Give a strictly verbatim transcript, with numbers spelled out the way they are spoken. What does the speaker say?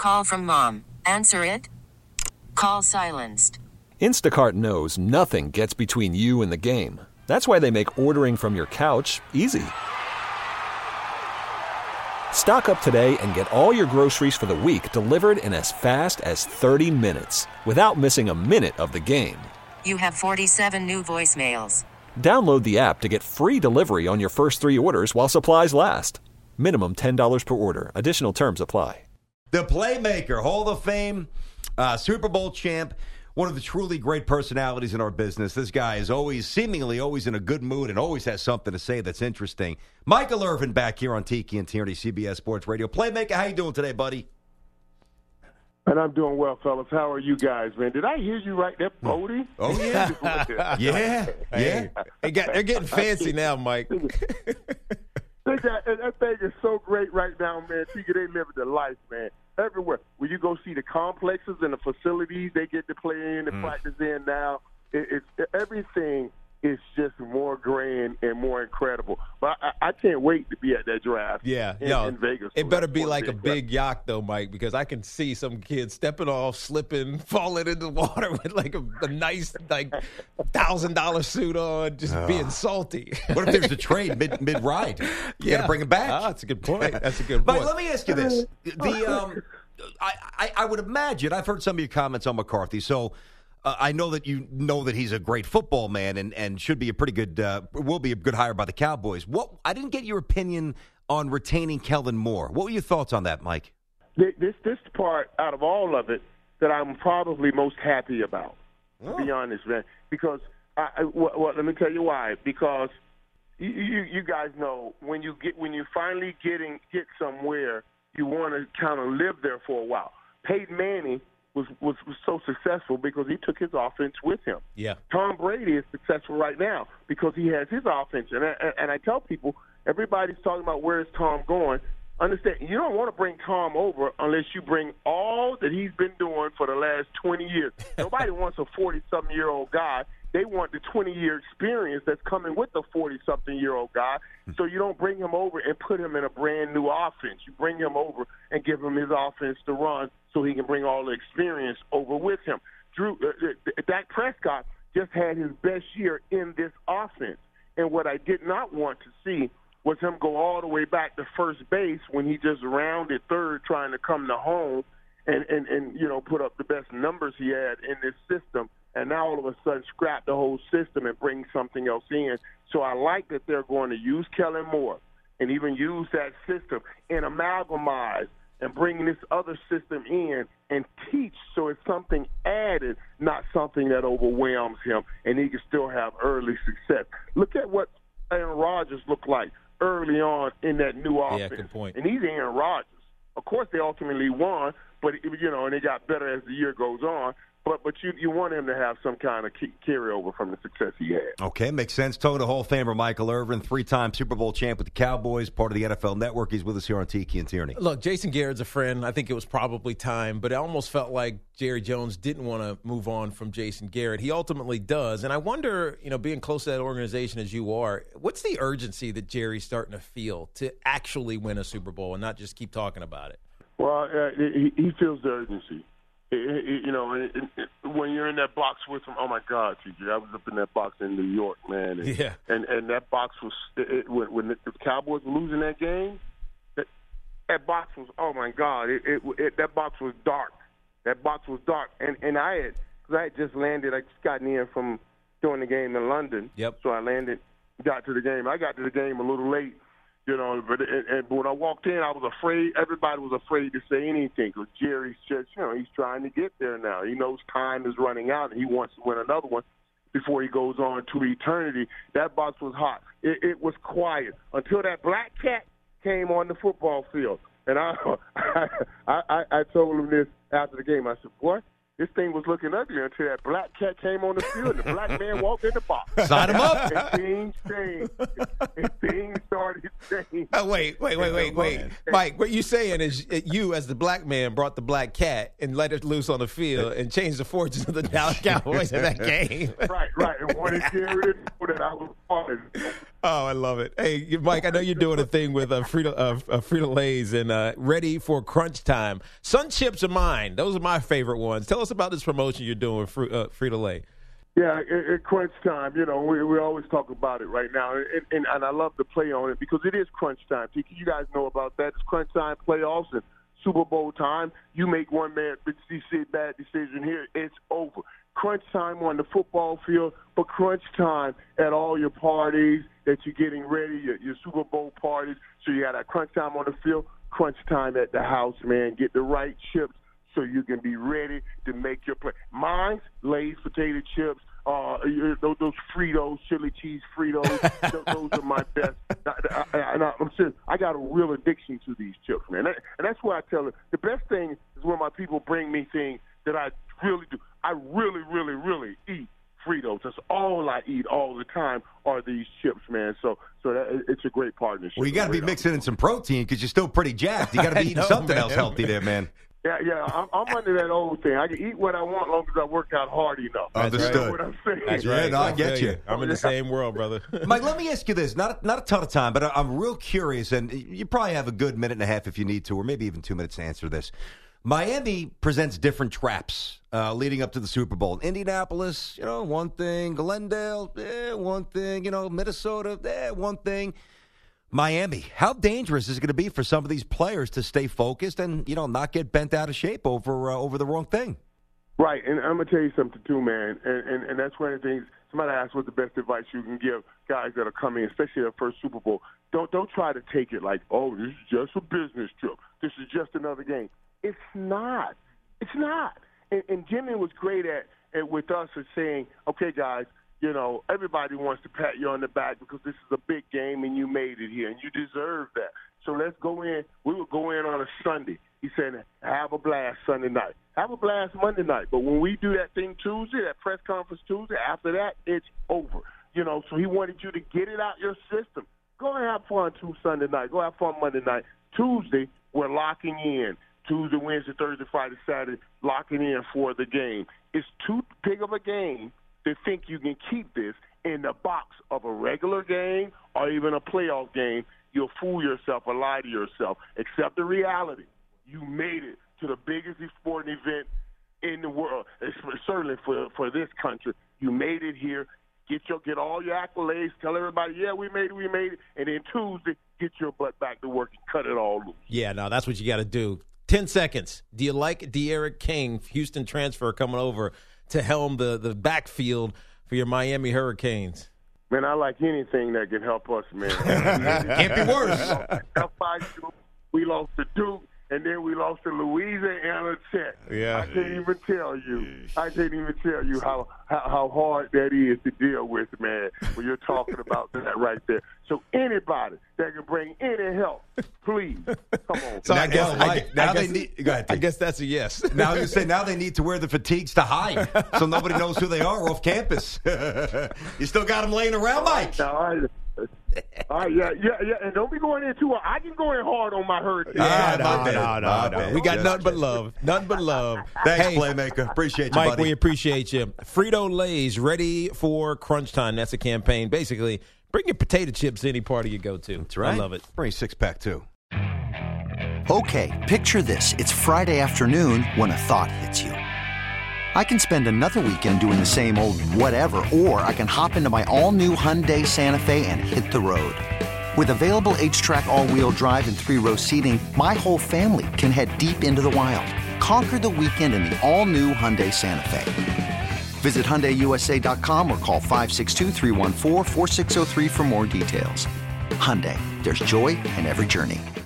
Call from mom. Answer it. Call silenced. Instacart knows nothing gets between you and the game. That's why they make ordering from your couch easy. Stock up today and get all your groceries for the week delivered in as fast as thirty minutes without missing a minute of the game. You have forty-seven new voicemails. Download the app to get free delivery on your first three orders while supplies last. Minimum ten dollars per order. Additional terms apply. The Playmaker, Hall of Fame, uh, Super Bowl champ, one of the truly great personalities in our business. This guy is always, seemingly always in a good mood and always has something to say that's interesting. Michael Irvin back here on Tiki and Tierney, C B S Sports Radio. Playmaker, how you doing today, buddy? And I'm doing well, fellas. How are you guys, man? Did I hear you right there, Bodie? Oh, yeah. yeah. Yeah. They got, they're getting fancy now, Mike. They got, that thing is so great right now, man. Tiki, they living the life, man. Everywhere. When you go see the complexes and the facilities they get to play in and mm. practice in now, it, it's everything is just more grand and more incredible. But I, I can't wait to be at that draft yeah, in, yo, in Vegas. It better be like a big yacht, though, Mike, because I can see some kids stepping off, slipping, falling into the water with like a, a nice, like, one thousand dollars suit on, just uh, being salty. What if there's a trade mid, mid-ride? You yeah. got to bring it back. Ah, that's a good point. That's a good point. But let me ask you this. The um, I, I, I would imagine, I've heard some of your comments on McCarthy, so uh, I know that you know that he's a great football man and, and should be a pretty good, uh, will be a good hire by the Cowboys. What I didn't get your opinion on retaining Kellen Moore. What were your thoughts on that, Mike? This this part out of all of it that I'm probably most happy about, oh. to be honest, man. Because, I, I, well, well, let me tell you why. Because you, you, you guys know when you get when you finally getting get somewhere, you want to kind of live there for a while. Peyton Manning was, was was so successful because he took his offense with him. Yeah. Tom Brady is successful right now because he has his offense. And I, and I tell people, everybody's talking about where is Tom going. Understand, you don't want to bring Tom over unless you bring all that he's been doing for the last twenty years. Nobody wants a forty-something-year-old guy. They want the twenty-year experience that's coming with the forty-something-year-old guy. So you don't bring him over and put him in a brand-new offense. You bring him over and give him his offense to run so he can bring all the experience over with him. Drew, uh, Dak Prescott just had his best year in this offense. And what I did not want to see was him go all the way back to first base when he just rounded third trying to come to home and, and, and you know, put up the best numbers he had in this system. And now all of a sudden scrap the whole system and bring something else in. So I like that they're going to use Kellen Moore and even use that system and amalgamize and bring this other system in and teach so it's something added, not something that overwhelms him, and he can still have early success. Look at what Aaron Rodgers looked like early on in that new offense. Yeah, good point. And he's Aaron Rodgers. Of course, they ultimately won, but, you know, and they got better as the year goes on. But but you you want him to have some kind of carryover from the success he had. Okay, makes sense. Total Hall of Famer Michael Irvin, three-time Super Bowl champ with the Cowboys, part of the N F L Network. He's with us here on Tiki and Tierney. Look, Jason Garrett's a friend. I think it was probably time, but it almost felt like Jerry Jones didn't want to move on from Jason Garrett. He ultimately does. And I wonder, you know, being close to that organization as you are, what's the urgency that Jerry's starting to feel to actually win a Super Bowl and not just keep talking about it? Well, uh, he, he feels the urgency. You know, when you're in that box with him, oh my God, T J, I was up in that box in New York, man. And, yeah. And and that box was it, when, when the Cowboys were losing that game. That, that box was, oh my God, it, it, it that box was dark. That box was dark, and and I had because I had just landed, I just gotten in from doing the game in London. Yep. So I landed, got to the game. I got to the game a little late. You know, but, and, and, but when I walked in, I was afraid. Everybody was afraid to say anything because Jerry's just, you know, he's trying to get there now. He knows time is running out, and he wants to win another one before he goes on to eternity. That box was hot. It, it was quiet until that black cat came on the football field. And I, I, I, I told him this after the game. I said, "What? This thing was looking ugly until that black cat came on the field and the black man walked in the box." Sign him up. And things changed. And things started changing. Oh, wait, wait, wait, wait, wait. Mike, what you're saying is you, as the black man, brought the black cat and let it loose on the field and changed the fortunes of the Dallas Cowboys in that game. Right, right. And wanted Jerry to know that I was part of it. Oh, I love it. Hey, Mike, I know you're doing a thing with uh, Frito, uh, uh, Frito-Lays and uh, ready for crunch time. Sun chips are mine. Those are my favorite ones. Tell us about this promotion you're doing with Fr- uh, Frito-Lay. Yeah, at crunch time, you know, we, we always talk about it right now, and, and, and I love to play on it because it is crunch time. You, you guys know about that. It's crunch time playoffs and Super Bowl time. You make one bad, bad decision here, it's over. Crunch time on the football field, but crunch time at all your parties that you're getting ready, your, your Super Bowl parties. So you got that crunch time on the field, crunch time at the house, man. Get the right chips so you can be ready to make your play. Mine's Lay's potato chips, uh, those, those Fritos, chili cheese Fritos. those, those are my best. I, I, I, I'm serious. I got a real addiction to these chips, man. And that's why I tell them the best thing is when my people bring me things that I really do. I really, really, really eat Fritos. That's all I eat all the time are these chips, man. So, so that, it's a great partnership. Well, you got to be mixing in some protein because you're still pretty jacked. You got to be eating know, something man. else healthy there, man. Yeah, yeah, I'm, I'm under that old thing. I can eat what I want as long as I work out hard enough. Understood. You know what I'm saying? That's Yeah, right. no, I get you. I'm in the same world, brother. Mike, let me ask you this. Not a, not a ton of time, but I- I'm real curious, and you probably have a good minute and a half if you need to, or maybe even two minutes to answer this. Miami presents different traps uh, leading up to the Super Bowl. Indianapolis, you know, one thing. Glendale, eh, one thing. You know, Minnesota, eh, one thing. Miami, how dangerous is it going to be for some of these players to stay focused and, you know, not get bent out of shape over uh, over the wrong thing? Right, and I'm going to tell you something too, man, and, and, and that's one of the things, somebody asked what the best advice you can give guys that are coming, especially their first Super Bowl. Don't, don't try to take it like, oh, this is just a business trip. This is just another game. It's not. It's not. And, and Jimmy was great at, at with us at saying, okay, guys, you know, everybody wants to pat you on the back because this is a big game and you made it here and you deserve that. So let's go in. We would go in on a Sunday. He said, have a blast Sunday night. Have a blast Monday night. But when we do that thing Tuesday, that press conference Tuesday, after that, it's over. You know, so he wanted you to get it out your system. Go and have fun Tuesday, Sunday night. Go have fun Monday night. Tuesday, we're locking in. Tuesday, Wednesday, Thursday, Friday, Saturday, locking in for the game. It's too big of a game to think you can keep this in the box of a regular game or even a playoff game. You'll fool yourself or lie to yourself. Accept the reality. You made it to the biggest sporting event in the world, certainly for for this country. You made it here. Get your get all your accolades. Tell everybody, yeah, we made it, we made it. And then Tuesday, get your butt back to work and cut it all loose. Yeah, no, that's what you got to do. Ten seconds. Do you like De'Aaron King, Houston transfer, coming over to helm the, the backfield for your Miami Hurricanes? Man, I like anything that can help us, man. Can't be worse. We lost to Duke, and then we lost to Louisiana Tech. Yeah. I can't even tell you. I can't even tell you how, how, how hard that is to deal with, man, when you're talking about that right there. So anybody that can bring any help, please, come on. So Now, I guess, now, I, Mike, guess, now I, they guess, need- go ahead, I T. guess that's a yes. Now you say now they need to wear the fatigues to hide, so nobody knows who they are off campus. You still got them laying around, Mike. All right. All right, yeah, yeah, yeah, and don't be going in too hard. I can go in hard on my hurricane. Ah, no, my no, bad, no, my no, no. bad. We got Just nothing but kidding. love. Nothing but love. Thanks, Hey, Playmaker. Appreciate you, Mike, buddy. we appreciate you. Frito-Lay's ready for crunch time. That's a campaign. Basically, bring your potato chips to any party you go to. That's right. I love it. Bring a six-pack, too. Okay, picture this. It's Friday afternoon when a thought hits you. I can spend another weekend doing the same old whatever, or I can hop into my all-new Hyundai Santa Fe and hit the road. With available H-Track all-wheel drive and three-row seating, my whole family can head deep into the wild. Conquer the weekend in the all-new Hyundai Santa Fe. Visit Hyundai U S A dot com or call five six two, three one four, four six zero three for more details. Hyundai, there's joy in every journey.